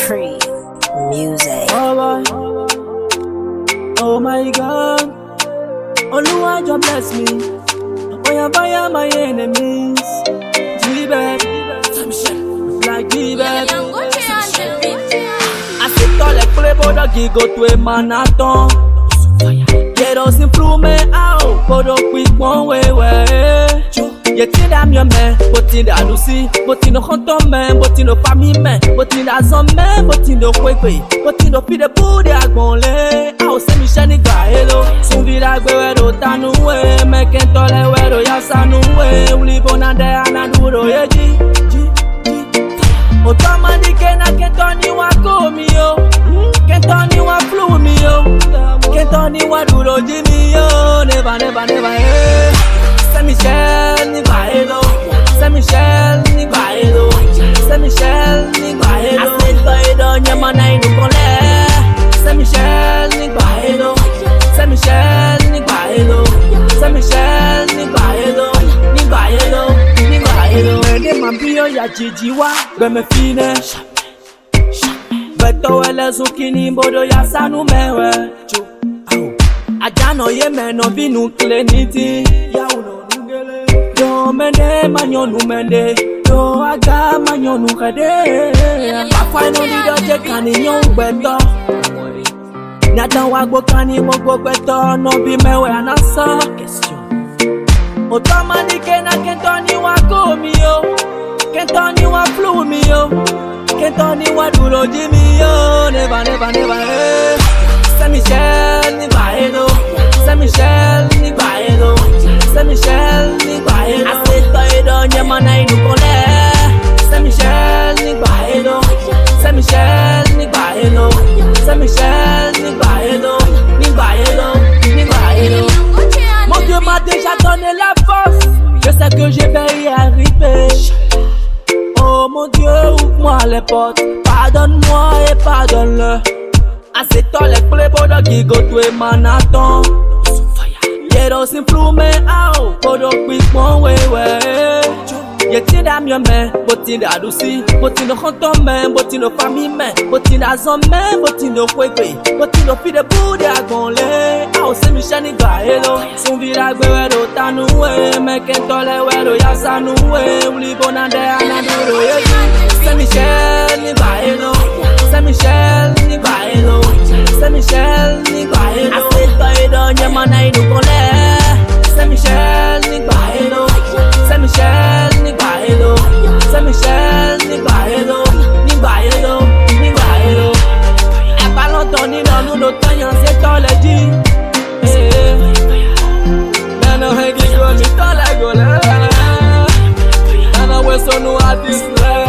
Free music. Oh my God, Oluwa just bless me. Fire my enemies. G-Bag, like G-Bag. I sit all like play go to a marathon. Get us in through me out, but up with one way. You think I'm your man, but in the Lucy, but in the hunter man, but in the family man, but in the some man, but in the quick way, but in the feed the booty I gon' lay. I was semi shiny guy, hello. Soon be like where do tanu way, make it tall where do ya sanu way, we live on and there and I do the G. Otamani can I can't turn you a go me yo, can't turn you a flew me yo, can't turn you a do the Jimmy yo, never. Saint-Michel, ni bailo. Saint-Michel, ni bailo. Saint-Michel, ni bailo. Asetoido nyamana inukole. Saint-Michel, ni bailo. Saint-Michel, ni bailo. Saint-Michel, ni bailo. Ni bailo. Ende mambio ya jijiwa, beme fine. Beto ele zukini mbodo ya sanu mewe. Ajano ye meno binu kleniti. Ya uno. Yo mende manyonu mende, yo aga manyonu kade. Papa no di doje kani nyon beto. Nyata wagbo kani wogbo beto, no bi mewe anasa. Otamani kena kentoni wako mi yo, kentoni wa flu mi yo, kentoni wa duro jimi yo, never. Saint-Michel ni bailo, Saint-Michel ni bailo. Saint-Michel, ni bailo. Asetoido nyamana inukole. Saint-Michel, ni bailo. Saint-Michel, ni bailo. Saint-Michel, ni bailo. Ni bailo. Mon Dieu m'a déjà donné la force. Je sais que je vais y arriver. Oh mon Dieu, ouvre-moi les portes. Pardonne-moi et pardonne-le. Assetto les playboys qui go to a marathon. Get us in through me out, but up with one way. You think I'm your man, but in the Lucy, but in the hunter man, but in the family man, but in the some man, but in the quick way, but in the feed the booty I gon' lay. I was semi shiny guy, hello. Soon be like where do tanu way, make it tall where do ya sanu way, we live on and there and I do the Saint-Michel ni bailo, Saint-Michel ni bailo, Saint-Michel ni bailo. I said toido nyamana inukole. Saint-Michel ni bailo, Saint-Michel ni bailo, Saint-Michel ni bailo. E pas longtemps ni dans nous notre temps c'est dans les dits. Nana hegi go mi dans la gola. Nana we so no artist.